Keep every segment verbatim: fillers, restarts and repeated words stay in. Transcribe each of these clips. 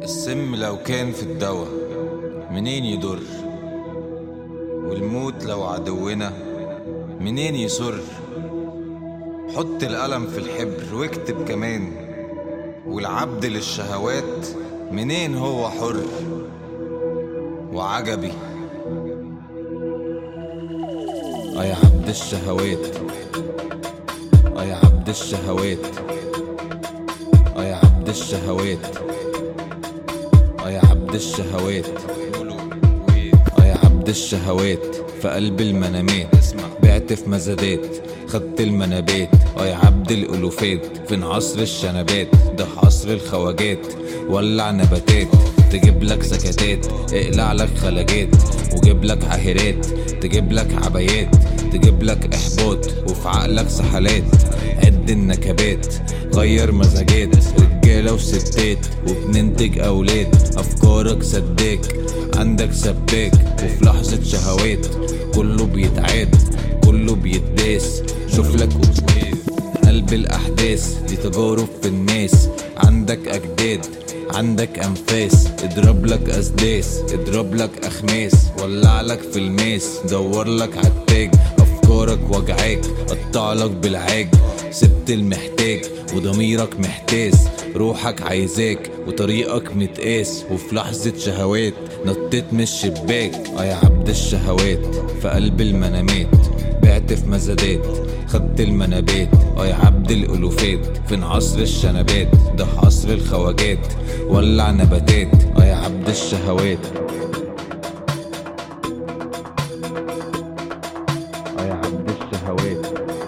السم لو كان في الدوا منين يضر، والموت لو عدونا منين يسر. حط القلم في الحبر واكتب كمان، والعبد للشهوات منين هو حر. وعجبي اه يا عبد الشهوات، اه يا عبد الشهوات، اه يا عبد الشهوات، اه يا عبد الشهوات، اه يا عبد الشهوات. في قلب المنامات بعت في مزادات، خدت المنابات. اه يا عبد الالوفات، فين عصر الشنبات؟ ده عصر الخواجات. ولع نباتات تجيب لك سكتات، اقلع لك خلاجات وجيب لك عاهرات، تجيب لك عبايات، تجيب لك احباط وفي عقلك سحلات. عد النكبات غير مزاجات، رجاله وستات وبننتج اولاد. افكارك سداك عندك سباك، وفي لحظه شهوات كله بيتعاد كله بيتداس. شوف لك قلب الاحداث دي تجارب في الناس. عندك اجداد عندك انفاس، اضرب لك اسداس اضرب لك اخماس. ولع لك في الماس دور لك عالتاج. افكارك وجعاك قطع لك بالعاج. سبت المحتاج وضميرك محتاس، روحك عايزاك وطريقك متقاس. وفي لحظة شهوات نطيت من الشباك. اه يا عبد الشهوات في قلب المنامات بعت في مزادات، خدت المنابات. اه يا عبد الالوفات، فين عصر الشنبات؟ ده عصر الخواجات. ولع نباتات اه يا عبد الشهوات، اه يا عبد الشهوات.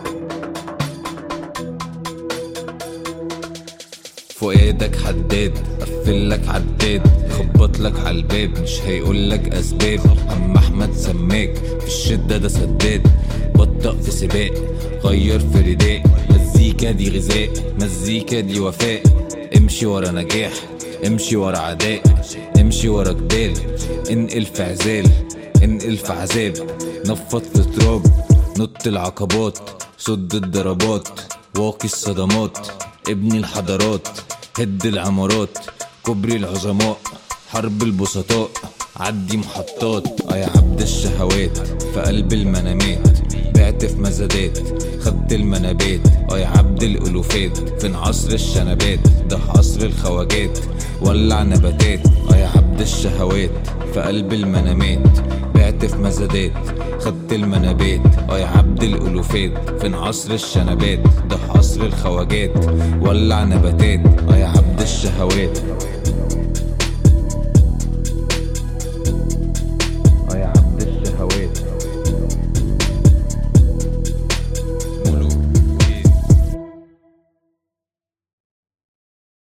فؤادك حداد قفلك عداد، خبط لك عالباب مش هيقولك اسباب. عم احمد سماك في الشدة ده سداد، بطأ في سباق غير في رداء. مزيكا دي غذاء مزيكا دي وفاء. امشي ورا نجاح امشي ورا عداء، امشي ورا جبال انقل في عزال انقل في عذاب. نفض في تراب نط العقبات، صد الضربات واقي الصدمات. ابني الحضارات هد العمارات، كبري العظماء حرب البسطاء. عدي محطات اه يا عبد الشهوات في قلب المنامات بعت في مزادات، خدت المنابات. اه يا عبد الالوفات، فين عصر الشنبات؟ ده عصر الخواجات. ولع نباتات اه يا عبد الشهوات في قلب المنامات بعت في مزادات، خدت المنابات. اه يا عبد الالوفات، فين عصر الشنبات؟ ده عصر الخواجات. ولع نباتات اه يا عبد الشهوات.